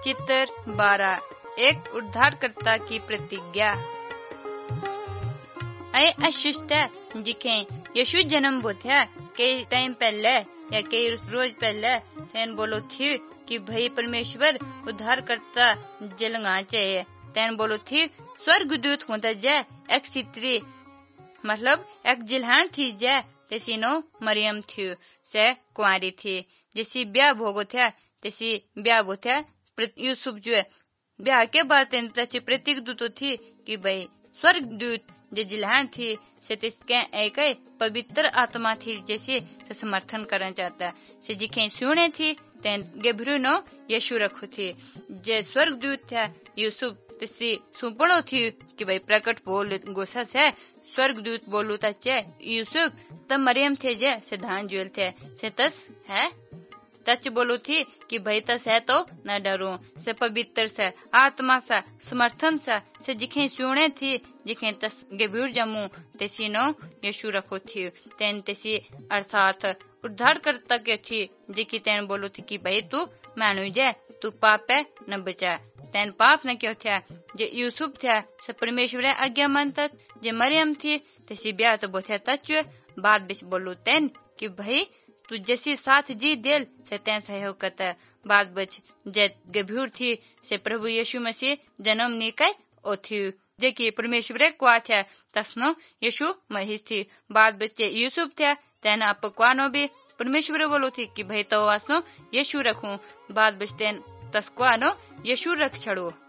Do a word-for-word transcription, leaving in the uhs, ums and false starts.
चित्र बारह, एक उद्धारकर्ता की प्रतिज्ञा। अय अशिष्ट जिखे यीशु जन्म बोथ्या कई टाइम पहले या कई रोज पहले तेन बोलो थी कि भाई परमेश्वर उद्धारकर्ता जलंगा चाहिए। तेन बोलो थी स्वर्गदूत होता जाए एक सित्री मतलब एक जिल्हान थी जाए तेसी नो मरियम थी से कुंवारी थी। जैसी ब्याह भोगो था तेसी ब्याह बो था यूसुफ जो है ब्याह के बाद तेन तची प्रतीक दूतो थी कि भाई स्वर्गदूत जो जिल्हान थी से तिसके एक पवित्र आत्मा थी जैसे से समर्थन करना चाहता से जिखे सुने थी तेन गेभरू नो यीशु रखो थी। जे स्वर्गदूत था यूसुफ तिसी सुपड़ो थी कि भाई प्रकट बोल गोसा से स्वर्गदूत बोलू चे यूसुफ तब मरियम थे जे से धान जुएल थे से तस है तच बोलू थी कि भाई तस है तो न डरो से पवित्र से आत्मा सा समर्थन सा से जिखे सुने थी जिखे तस गेबूर जमू तेसी नो यीशु रखो थी। तेन तेसी अर्थात उद्धार करता के थी जिकी तेन बोलू थी कि भाई तू मानू जे तू पाप है न बचा। तेन पाप न क्यों था जे यूसुफ था से परमेश्वर आज्ञा मानता जे मरियम थी तेसी ब्याह तो बोथे तच बाद बिच बोलू तेन कि भाई तू जैसी साथ जी दिल से तें सहयोग करता बाद बच जे गभूर थी से प्रभु यीशु मसीह जन्म निकय ओ थी जे की परमेश्वर कुआ था तसनो यीशु महिष थी। बाद बच्चे यूसुफ थे तेन आप कुआनो भी परमेश्वर बोलो थी कि भाई तो वासनो यीशु रखूं बाद बच तेन तस कुआनो यीशु रख छड़ो।